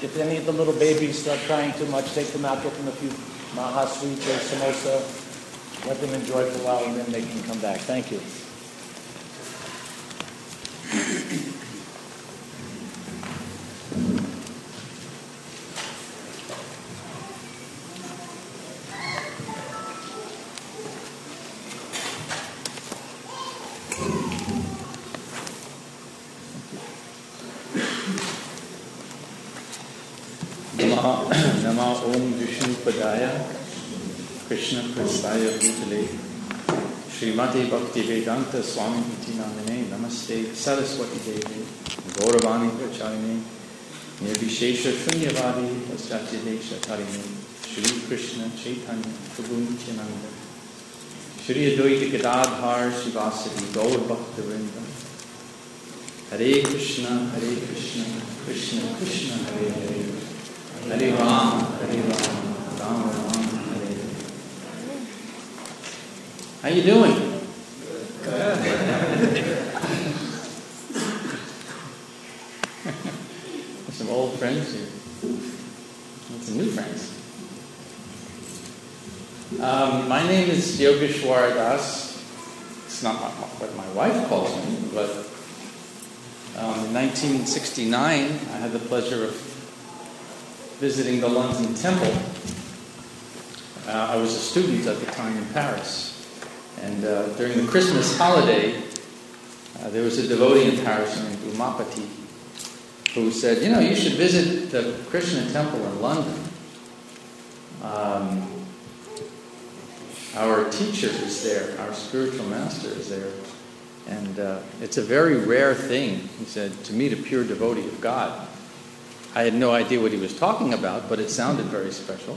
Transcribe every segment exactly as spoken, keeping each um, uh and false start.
if any of the little babies start crying too much, take them out, get them a few maha sweets or samosa, let them enjoy for a while, and then they can come back. Thank you. Nama Om Vishnu Padaya Krishna Prasthaya Bhutale Srimati Bhakti Vedanta Swami Iti Namine Namaste Saraswati Devi Gauravani Pracharine Nirvishesha Shunyavadi Paschatidesha Tarine Shri Krishna Chaitanya Prabhu Nityananda Shri Advaita Gadadhar Shivasati Gaur Bhakta Vrinda Hare Krishna Hare Krishna Krishna Krishna Hare Hare Hare Ram, Hare Ram, Ram Ram, Hare Hare. How you doing? Some old friends here. And some new friends. Um, my name is Yogeshwar Das. It's not my, what my wife calls me, but um, in nineteen sixty-nine, I had the pleasure of visiting the London Temple. Uh, I was a student at the time in Paris. And uh, during the Christmas holiday, uh, there was a devotee in Paris named Umapati who said, you know, you should visit the Krishna Temple in London. Um, our teacher is there, our spiritual master is there. And uh, it's a very rare thing, he said, to meet a pure devotee of God. I had no idea what he was talking about, but it sounded very special.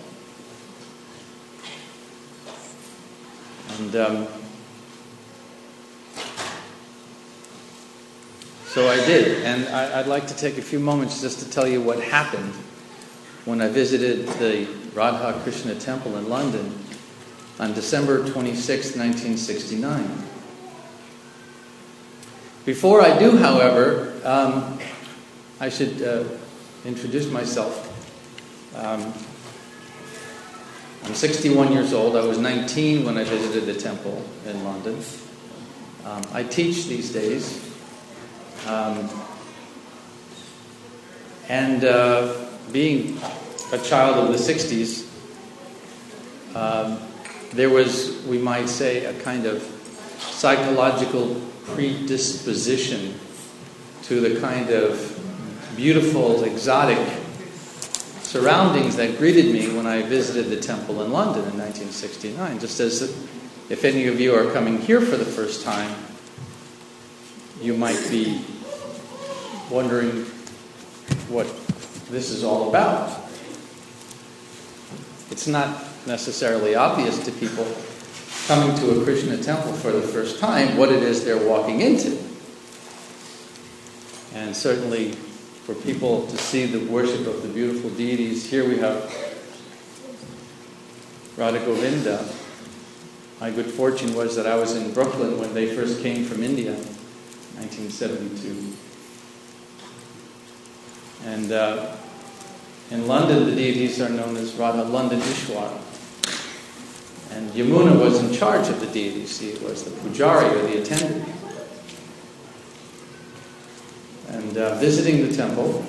And um, so I did. And I, I'd like to take a few moments just to tell you what happened when I visited the Radha Krishna Temple in London on December twenty-sixth, nineteen sixty-nine. Before I do, however, um, I should uh, introduce myself. Um, I'm sixty-one years old. I was nineteen when I visited the temple in London. Um, I teach these days. Um, and uh, being a child of the sixties, um, there was, we might say, a kind of psychological predisposition to the kind of beautiful, exotic surroundings that greeted me when I visited the temple in London in nineteen sixty-nine. Just as if any of you are coming here for the first time, you might be wondering what this is all about. It's not necessarily obvious to people coming to a Krishna temple for the first time what it is they're walking into. And certainly for people to see the worship of the beautiful deities, here we have Radha Govinda. My good fortune was that I was in Brooklyn when they first came from India, nineteen seventy-two. And uh, in London, the deities are known as Radha London Ishwar. And Yamuna was in charge of the deities. He was the pujari, or the attendant. And uh, visiting the temple,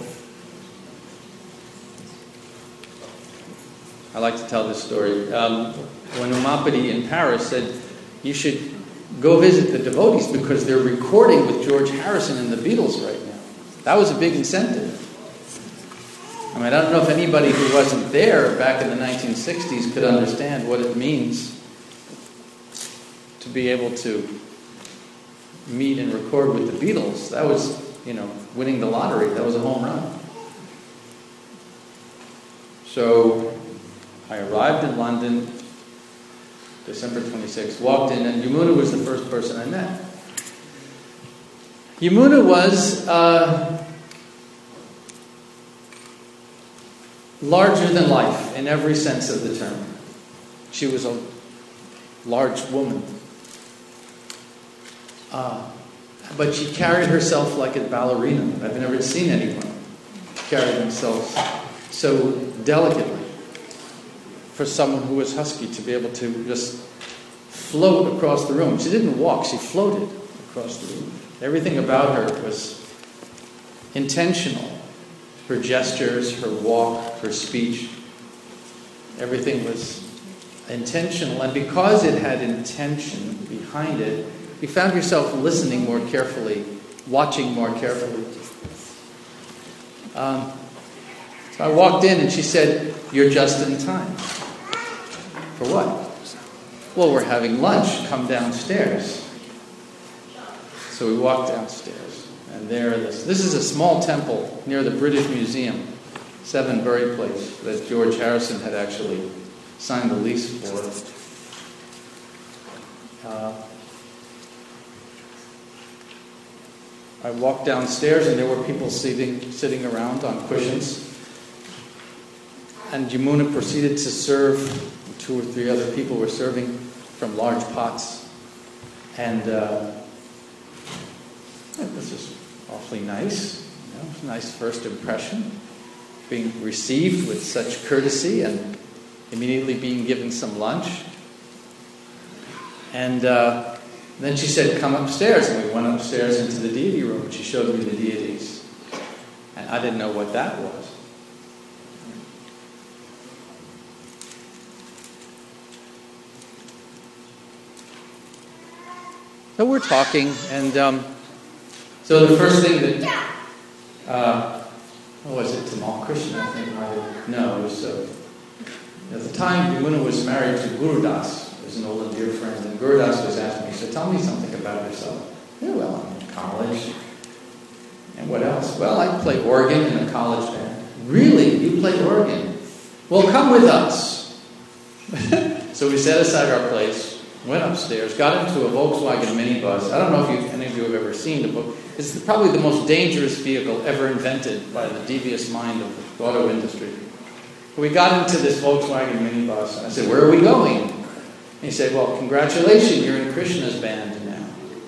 I like to tell this story. Um, when Umapati in Paris said, you should go visit the devotees because they're recording with George Harrison and the Beatles right now. That was a big incentive. I mean, I don't know if anybody who wasn't there back in the nineteen sixties could understand what it means to be able to meet and record with the Beatles. That was, you know, winning the lottery. That was a home run. So I arrived in London December twenty-sixth, walked in, and Yamuna was the first person I met. Yamuna was uh, larger than life in every sense of the term. She was a large woman. Uh, but she carried herself like a ballerina. I've never seen anyone carry themselves so delicately for someone who was husky to be able to just float across the room. She didn't walk, she floated across the room. Everything about her was intentional. Her gestures, her walk, her speech, everything was intentional. And because it had intention behind it, you found yourself listening more carefully, watching more carefully. Um, so I walked in and she said, "You're just in time." For what? "Well, we're having lunch. Come downstairs." So we walked downstairs, and there this this is a small temple near the British Museum, Seven Bury Place, that George Harrison had actually signed the lease for. Uh, I walked downstairs, and there were people sitting sitting around on cushions. And Yamuna proceeded to serve. Two or three other people were serving from large pots. And uh, this was awfully nice. You know, nice first impression. Being received with such courtesy and immediately being given some lunch. And uh, then she said, "Come upstairs." And we went upstairs into the deity room, and she showed me the deities. And I didn't know what that was. So we're talking, and um, so the first thing that, uh, what was it, Tamal Krishna, I think, might have, no, it was, uh, at the time, Yamuna was married to Gurudas, who was an old and dear friend, and Gurudas was asking me, "So tell me something about yourself." "Yeah, well, I'm in college." "And what else?" "Well, I play organ in a college band." "Really? You play organ? Well, come with us." So we set aside our place, went upstairs, got into a Volkswagen minibus. I don't know if you, any of you have ever seen the book. It's probably the most dangerous vehicle ever invented by the devious mind of the auto industry. We got into this Volkswagen minibus, and I said, "Where are we going?" And he said, "Well, congratulations, you're in Krishna's band now."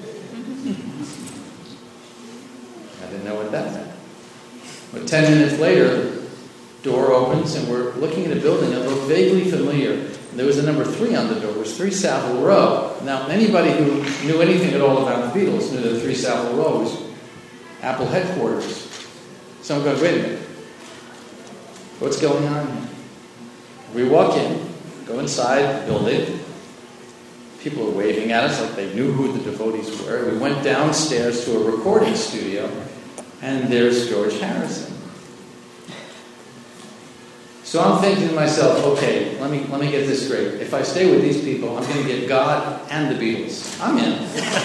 I didn't know what that meant. But ten minutes later, door opens, and we're looking at a building that looked vaguely familiar. There was a number three on the door. It was three Savile Row. Now, anybody who knew anything at all about the Beatles knew that three Savile Row was Apple headquarters. So I'm going, wait a minute. What's going on here? We walk in, go inside the building. People are waving at us like they knew who the devotees were. We went downstairs to a recording studio, and there's George Harrison. So I'm thinking to myself, okay, let me let me get this straight. If I stay with these people, I'm going to get God and the Beatles. I'm in.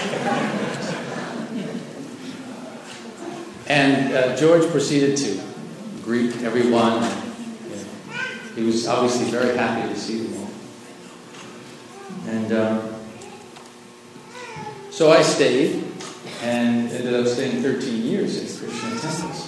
And uh, George proceeded to greet everyone. He was obviously very happy to see them all. And um, so I stayed and ended up staying thirteen years in Krishna temples.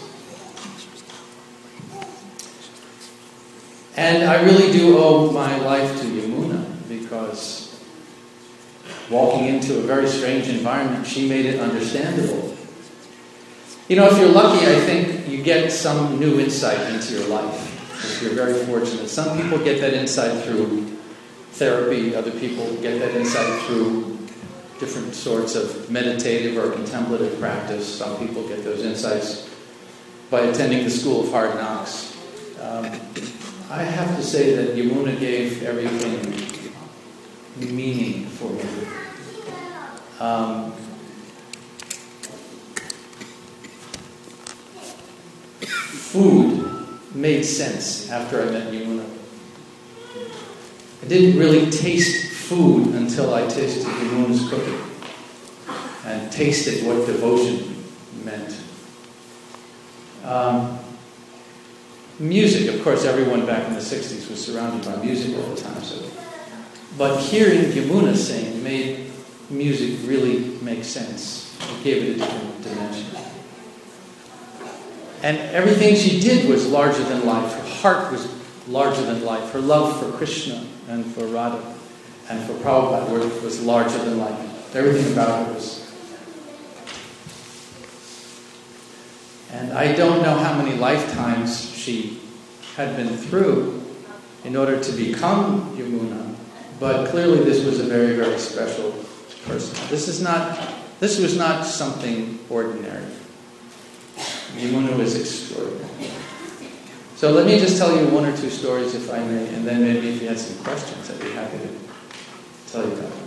And I really do owe my life to Yamuna, because walking into a very strange environment, she made it understandable. You know, if you're lucky, I think you get some new insight into your life. If you're very fortunate. Some people get that insight through therapy. Other people get that insight through different sorts of meditative or contemplative practice. Some people get those insights by attending the School of Hard Knocks. Um, I have to say that Yamuna gave everything meaning for me. Um, food made sense after I met Yamuna. I didn't really taste food until I tasted Yamuna's cooking and tasted what devotion meant. Um, Music, of course, everyone back in the sixties was surrounded by music all the time. So, but hearing Yamuna sing made music really make sense. It gave it a different dimension. And everything she did was larger than life. Her heart was larger than life. Her love for Krishna and for Radha and for Prabhupada was larger than life. Everything about her was. And I don't know how many lifetimes she had been through in order to become Yamuna, but clearly this was a very, very special person. This is not, this was not something ordinary. Yamuna was extraordinary. So let me just tell you one or two stories, if I may, and then maybe if you had some questions, I'd be happy to tell you about them.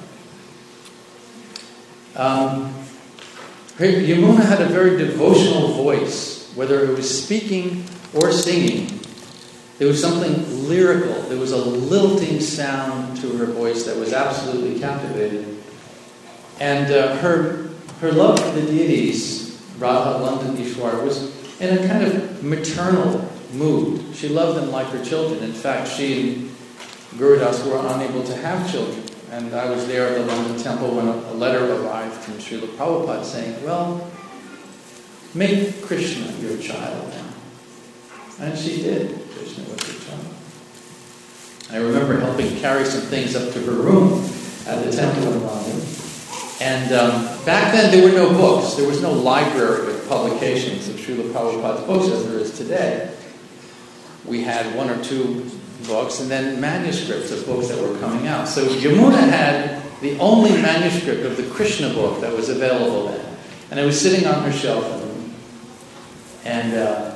Um, Yamuna had a very devotional voice, whether it was speaking or singing. There was something lyrical. There was a lilting sound to her voice that was absolutely captivating. And uh, her her love for the deities, Radha, London, Ishwar, was in a kind of maternal mood. She loved them like her children. In fact, she and Gurudas were unable to have children. And I was there at the London temple when a letter arrived from Srila Prabhupada saying, well, make Krishna your child now. And she did. Krishna was her child. I remember helping carry some things up to her room at the temple in London. And um, back then there were no books. There was no library of publications of Srila Prabhupada's books as there is today. We had one or two books and then manuscripts of books that were coming out. So Yamuna had the only manuscript of the Krishna book that was available then. And it was sitting on her shelf in the room. And uh,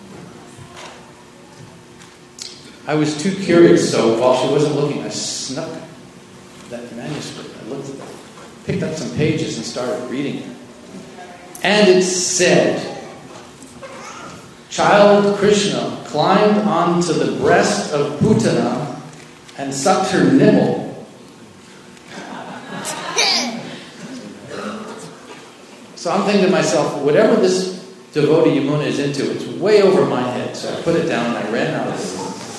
I was too curious, so while she wasn't looking, I snuck that manuscript. I looked at it, picked up some pages and started reading it. And it said, Child Krishna climbed onto the breast of Putana and sucked her nipple. So I'm thinking to myself, whatever this devotee Yamuna is into, it's way over my head. So I put it down and I ran out of it.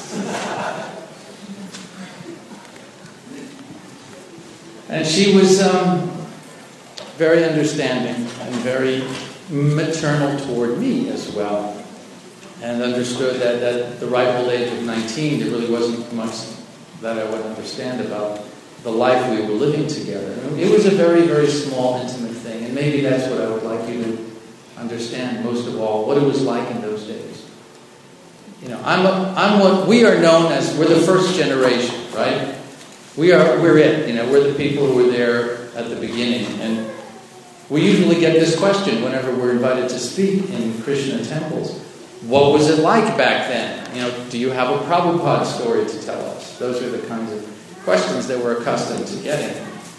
And she was um, very understanding and very maternal toward me as well. And understood that at the ripe old age of nineteen, there really wasn't much that I would understand about the life we were living together. It was a very, very small, intimate thing. And maybe that's what I would like you to understand most of all, what it was like in those days. You know, I'm, a, I'm what we are known as, we're the first generation, right? We are, we're it, you know, we're the people who were there at the beginning. And we usually get this question whenever we're invited to speak in Krishna temples. What was it like back then? You know, do you have a Prabhupada story to tell us? Those are the kinds of questions that we're accustomed to getting.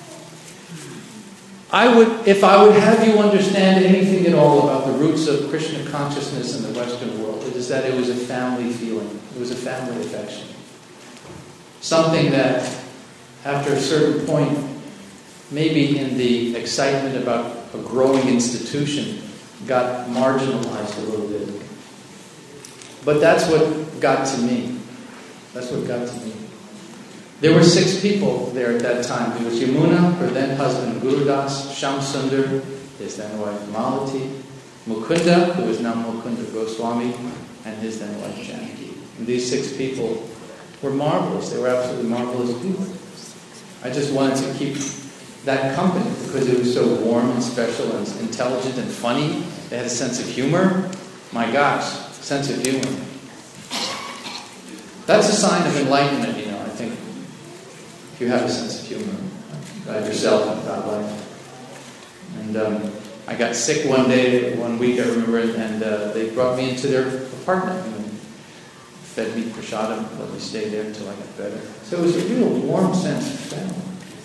I would, if I would have you understand anything at all about the roots of Krishna consciousness in the Western world, it is that it was a family feeling. It was a family affection. Something that, after a certain point, maybe in the excitement about a growing institution, got marginalized a little bit. But that's what got to me. That's what got to me. There were six people there at that time. There was Yamuna, her then husband Gurudas, Shamsundar, his then wife Malati, Mukunda, who is now Mukunda Goswami, and his then wife Janaki. And these six people were marvelous. They were absolutely marvelous people. I just wanted to keep that company because it was so warm and special and intelligent and funny. They had a sense of humor. My gosh, sense of humor. That's a sign of enlightenment, you know, I think. If you have a sense of humor about yourself and about life. And um, I got sick one day, one week, I remember, and uh, they brought me into their apartment and fed me prasadam, let me stay there until I got better. So it was a real warm sense of family.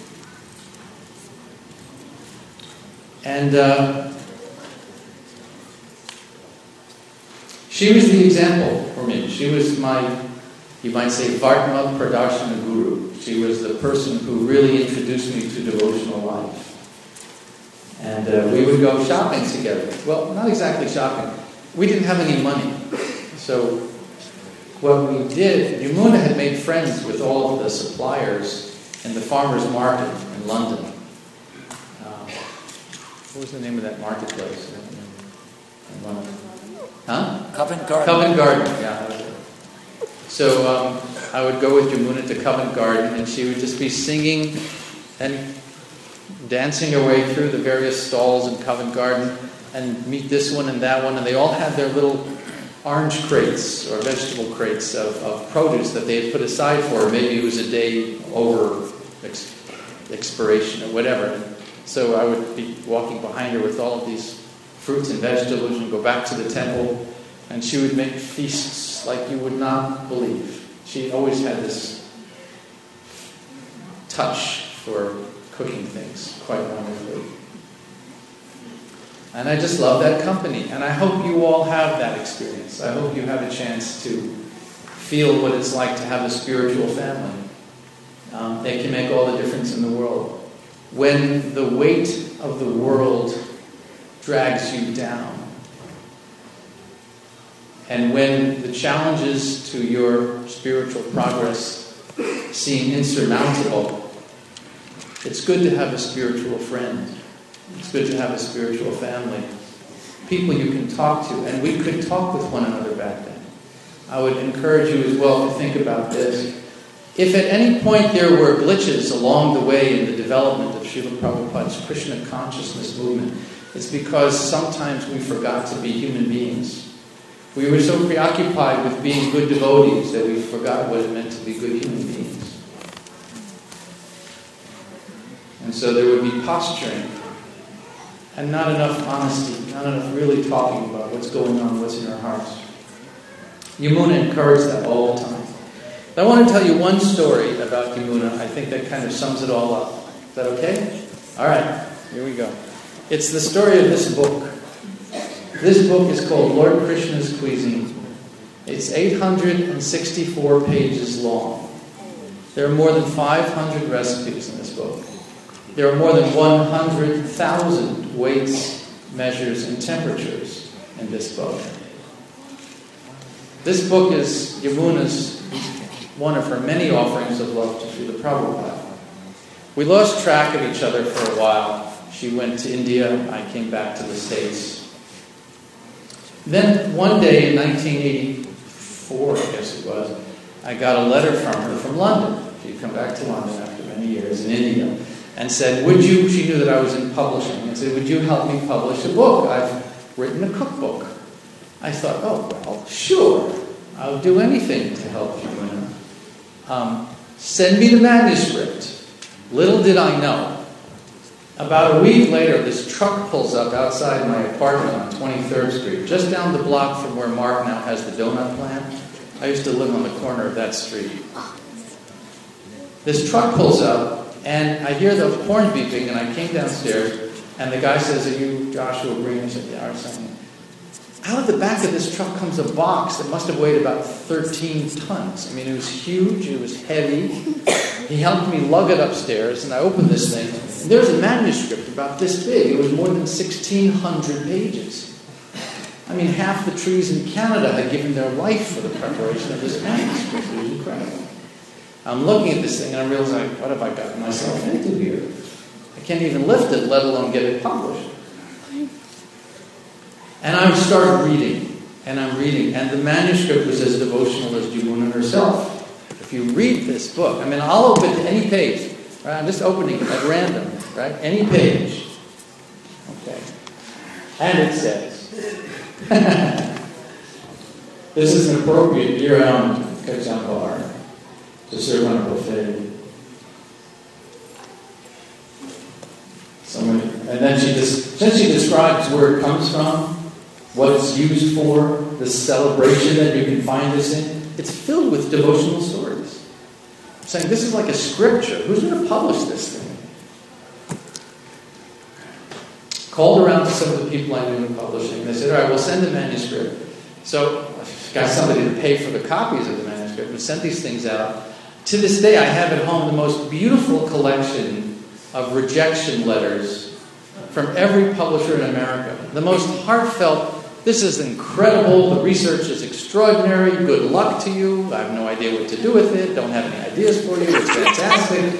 And uh, she was the example for me. She was my, you might say, Vartma Pradarshana Guru. She was the person who really introduced me to devotional life. And uh, we would go shopping together. Well, not exactly shopping. We didn't have any money. So what we did, Yamuna had made friends with all of the suppliers in the farmers' market in London. Uh, what was the name of that marketplace? Huh? Covent Garden. Covent Garden, yeah. That was it. So um, I would go with Yamuna to Covent Garden, and she would just be singing and dancing her way through the various stalls in Covent Garden and meet this one and that one, and they all had their little orange crates or vegetable crates of, of produce that they had put aside for her. Maybe it was a day over ex- expiration or whatever. So I would be walking behind her with all of these fruits and vegetables and go back to the temple, and she would make feasts like you would not believe. She always had this touch for cooking things quite wonderfully. And I just love that company. And I hope you all have that experience. I hope you have a chance to feel what it's like to have a spiritual family. Um, it can make all the difference in the world. When the weight of the world drags you down, and when the challenges to your spiritual progress seem insurmountable, it's good to have a spiritual friend. It's good to have a spiritual family. People you can talk to. And we could talk with one another back then. I would encourage you as well to think about this. If at any point there were glitches along the way in the development of Srila Prabhupada's Krishna consciousness movement, it's because sometimes we forgot to be human beings. We were so preoccupied with being good devotees that we forgot what it meant to be good human beings. And so there would be posturing and not enough honesty, not enough really talking about what's going on, what's in our hearts. Yamuna encouraged that all the time. But I want to tell you one story about Yamuna. I think that kind of sums it all up. Is that okay? All right, here we go. It's the story of this book. This book is called Lord Krishna's Cuisine. It's eight hundred sixty-four pages long. There are more than five hundred recipes in this book. There are more than one hundred thousand weights, measures, and temperatures in this book. This book is Yamuna's, one of her many offerings of love to Srila Prabhupada. We lost track of each other for a while. She went to India, I came back to the States. Then one day in nineteen eighty-four, I guess it was, I got a letter from her from London. She'd come back to London after many years in India. And said, would you, she knew that I was in publishing, and said, would you help me publish a book? I've written a cookbook. I thought, oh, well, sure. I'll do anything to help you. Um, send me the manuscript. Little did I know. About a week later, this truck pulls up outside my apartment on twenty-third street, just down the block from where Mark now has the donut plant. I used to live on the corner of that street. This truck pulls up, and I hear the horn beeping, and I came downstairs, and the guy says, are you Joshua Green? I said, yeah, or something. Out of the back of this truck comes a box that must have weighed about thirteen tons. I mean, it was huge, it was heavy. He helped me lug it upstairs, and I opened this thing, and there's a manuscript about this big. It was more than sixteen hundred pages. I mean, half the trees in Canada had given their life for the preparation of this manuscript. It was incredible. I'm looking at this thing, and I realize, like, what have I gotten myself into here? I can't even lift it, let alone get it published. And I started reading, and I'm reading, and the manuscript was as devotional as Yamuna herself. If you read this book, I mean, I'll open to any page. Right? I'm just opening it at random, right? Any page. Okay. And it says, this is an appropriate year-round kajam bar to serve on a buffet. Someone, and then she just, then she describes where it comes from, what it's used for, the celebration that you can find this in. It's filled with devotional stories. I'm saying this is like a scripture. Who's going to publish this thing? Called around to some of the people I knew in publishing. They said, all right, we'll send the manuscript. So I got somebody to pay for the copies of the manuscript and sent these things out. To this day, I have at home the most beautiful collection of rejection letters from every publisher in America. The most heartfelt, this is incredible, the research is extraordinary, good luck to you, I have no idea what to do with it, don't have any ideas for you, it's fantastic.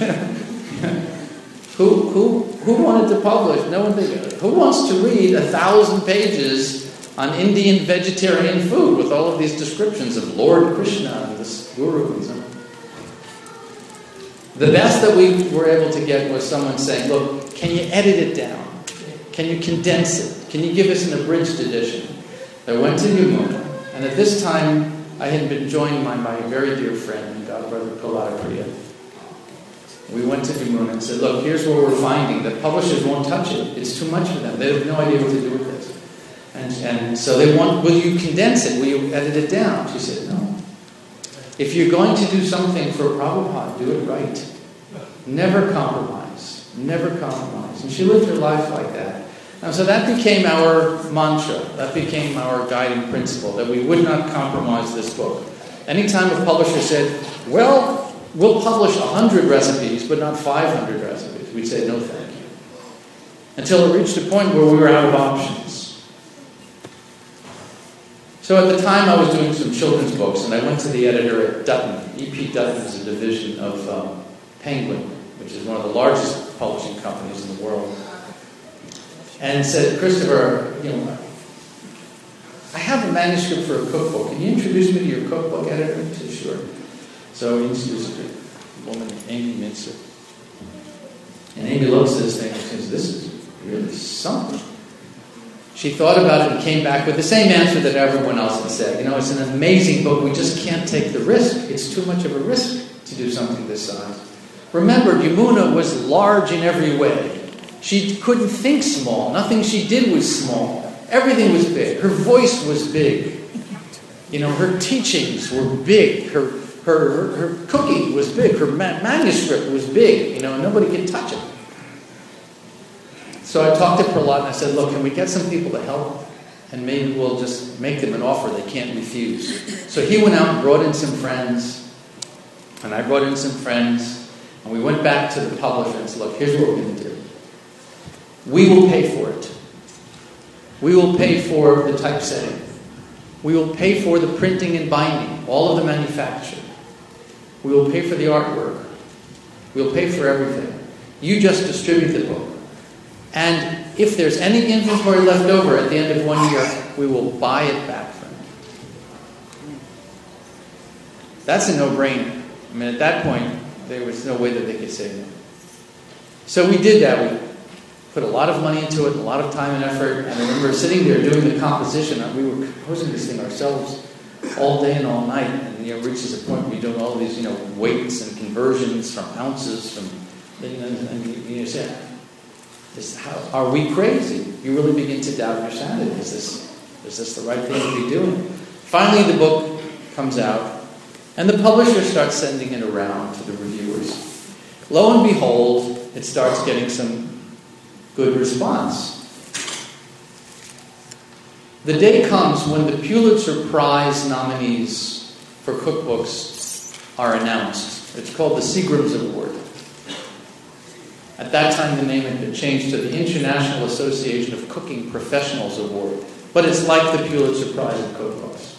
who, who, who wanted to publish? No one did. Who wants to read a thousand pages on Indian vegetarian food with all of these descriptions of Lord Krishna and this guru and so on? The best that we were able to get was someone saying, look, can you edit it down? Can you condense it? Can you give us an abridged edition? I went to Yamuna, And at this time, I had been joined by my very dear friend and godbrother, Prahlad Priya. We went to Jamuna and said, look, here's what we're finding. The publishers won't touch it. It's too much for them. They have no idea what to do with this. And, and so they want, will you condense it? Will you edit it down? She said, no. If you're going to do something for Prabhupada, do it right. Never compromise. Never compromise. And she lived her life like that. And so that became our mantra. That became our guiding principle, that we would not compromise this book. Anytime a publisher said, well, we'll publish one hundred recipes, but not five hundred recipes, we'd say, no thank you. Until it reached a point where we were out of options. So at the time I was doing some children's books, and I went to the editor at Dutton. E P Dutton is a division of um, Penguin, which is one of the largest publishing companies in the world. And said, Christopher, you know, I have a manuscript for a cookbook. Can you introduce me to your cookbook editor? He said, sure. So he introduced a woman, Amy Mintzer. And Amy looks at this thing and says, this is really something. She thought about it and came back with the same answer that everyone else had said. You know, it's an amazing book. We just can't take the risk. It's too much of a risk to do something this size. Remember, Yamuna was large in every way. She couldn't think small. Nothing she did was small. Everything was big. Her voice was big. You know, her teachings were big. Her her her, her cooking was big. Her ma- manuscript was big. You know, nobody could touch it. So I talked to Prahlad and I said, look, can we get some people to help? And maybe we'll just make them an offer they can't refuse. So he went out and brought in some friends. And I brought in some friends. And we went back to the publisher and said, look, here's what we're going to do. We will pay for it. We will pay for the typesetting. We will pay for the printing and binding, all of the manufacture. We will pay for the artwork. We will pay for everything. You just distribute the book. And if there's any inventory left over at the end of one year, we will buy it back from you. That's a no-brainer. I mean, at that point, there was no way that they could say no. So we did that. We put a lot of money into it, a lot of time and effort. And I remember sitting there doing the composition. We were composing this thing ourselves all day and all night. And you know, it reaches a point where you're doing all these, you know, weights and conversions from ounces, from, you know, and you, you say, is how, are we crazy? You really begin to doubt your sanity. Is this, is this the right thing to be doing? Finally, the book comes out, and the publisher starts sending it around to the reviewers. Lo and behold, it starts getting some good response. The day comes when the Pulitzer Prize nominees for cookbooks are announced. It's called the Seagram's Award. At that time, the name had been changed to the International Association of Cooking Professionals Award. But it's like the Pulitzer Prize of cookbooks.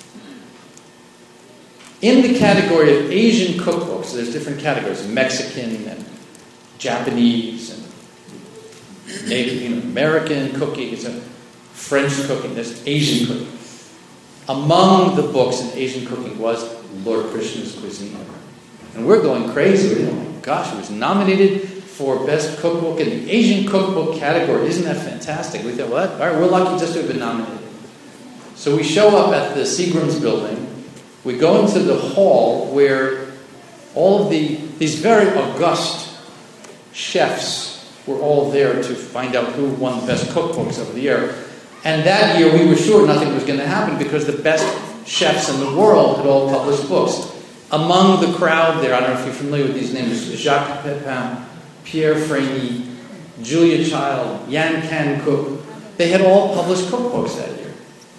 In the category of Asian cookbooks, there's different categories, Mexican and Japanese and Native, you know, American cooking, and French cooking, there's Asian cooking. Among the books in Asian cooking was Lord Krishna's Cuisine. And we're going crazy. Oh my gosh, it was nominated for Best Cookbook in the Asian Cookbook category. Isn't that fantastic? We thought, well, all right, we're lucky just to have been nominated. So we show up at the Seagram's building. We go into the hall where all of the these very august chefs were all there to find out who won the best cookbooks of the year. And that year we were sure nothing was going to happen because the best chefs in the world had all published books. Among the crowd there, I don't know if you're familiar with these names, Jacques Pepin, Pierre Freny, Julia Child, Yan Can Cook. They had all published cookbooks that year.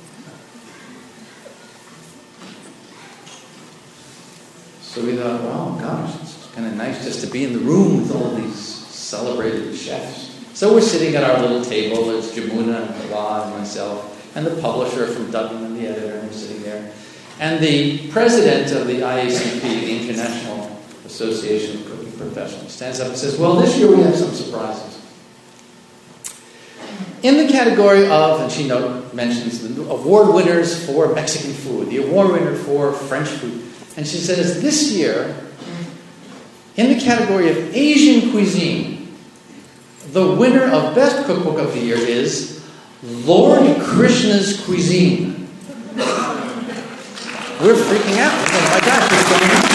So we thought, wow, gosh, it's kind of nice just to be in the room with all these celebrated chefs. So we're sitting at our little table. There's Jamuna and Prahlad and myself, and the publisher from Dutton and the editor, and we're sitting there. And the president of the I A C P, the International Association of Cooking Professionals, stands up and says, well, this year we have some surprises. In the category of, and she note, mentions the award winners for Mexican food, the award winner for French food. And she says, this year, in the category of Asian cuisine, the winner of Best Cookbook of the Year is Lord Krishna's Cuisine. we're freaking out. Oh my gosh, what's going on?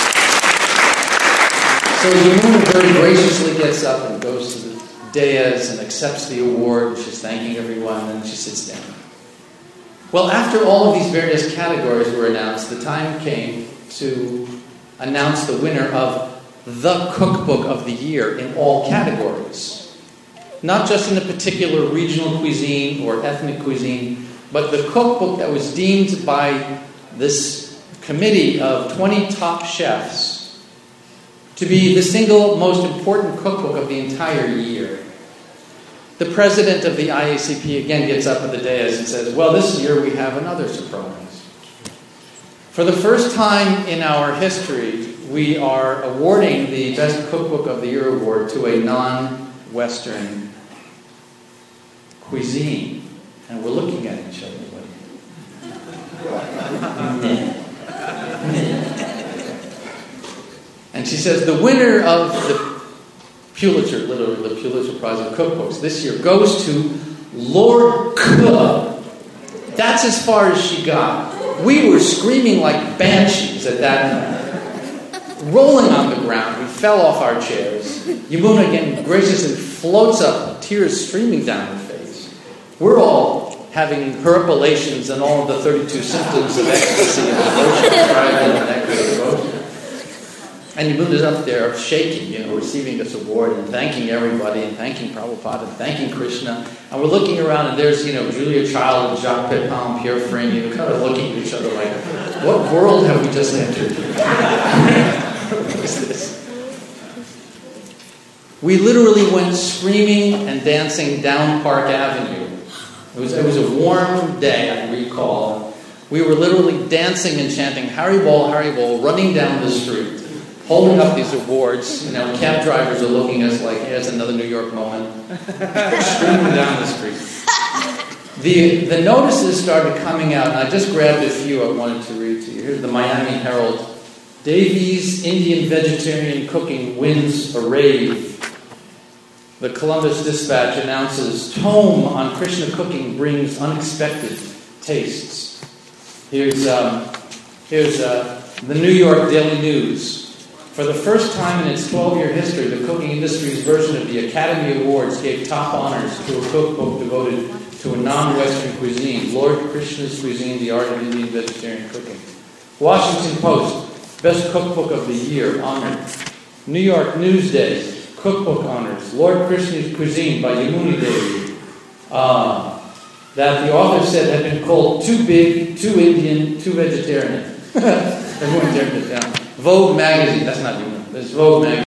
So Yamuna very graciously gets up and goes to the dais and accepts the award. She's thanking everyone, and she sits down. Well, after all of these various categories were announced, the time came to announce the winner of the cookbook of the year in all categories. Not just in a particular regional cuisine or ethnic cuisine, but the cookbook that was deemed by this committee of twenty top chefs to be the single most important cookbook of the entire year. The president of the I A C P again gets up at the dais and says, well, this year we have another surprise. For the first time in our history, we are awarding the Best Cookbook of the Year award to a non-Western cuisine. And we're looking at each other like... And she says, the winner of the Pulitzer, literally the Pulitzer Prize of Cookbooks this year goes to Lord Cook. That's as far as she got. We were screaming like banshees at that moment. Rolling on the ground, we fell off our chairs. Yamuna again graciously floats up, tears streaming down her face. We're all having herpalations and all of the thirty-two symptoms of ecstasy and devotion described in the Nectar of Devotion. And Yamuna's up there shaking, you know, receiving this award and thanking everybody and thanking Prabhupada and thanking Krishna. And we're looking around and there's, you know, Julia Child and Jacques Pepin, Pierre Frame, you know, kind of looking at each other like, what world have we just entered? What is this? We literally went screaming and dancing down Park Avenue. It was, it was a warm day, I recall. We were literally dancing and chanting Haribol, Haribol, running down the street, holding up these awards. You know, cab drivers are looking at us like, here's another New York moment. Screaming down the street. The, the notices started coming out, and I just grabbed a few I wanted to read to you. Here's the Miami Herald. Davies Indian Vegetarian Cooking wins a rave. The Columbus Dispatch announces tome on Krishna cooking brings unexpected tastes. Here's um, here's uh, the New York Daily News. For the first time in its twelve-year history, the cooking industry's version of the Academy Awards gave top honors to a cookbook devoted to a non-Western cuisine, Lord Krishna's Cuisine, The Art of Indian Vegetarian Cooking. Washington Post, Best Cookbook of the Year, honored. New York Newsday, Cookbook honors, Lord Krishna's Cuisine by Yamuna Devi. Uh, that the author said had been called too big, too Indian, too vegetarian. Everyone turned it down. Vogue magazine, that's not Yamuna, it's Vogue magazine.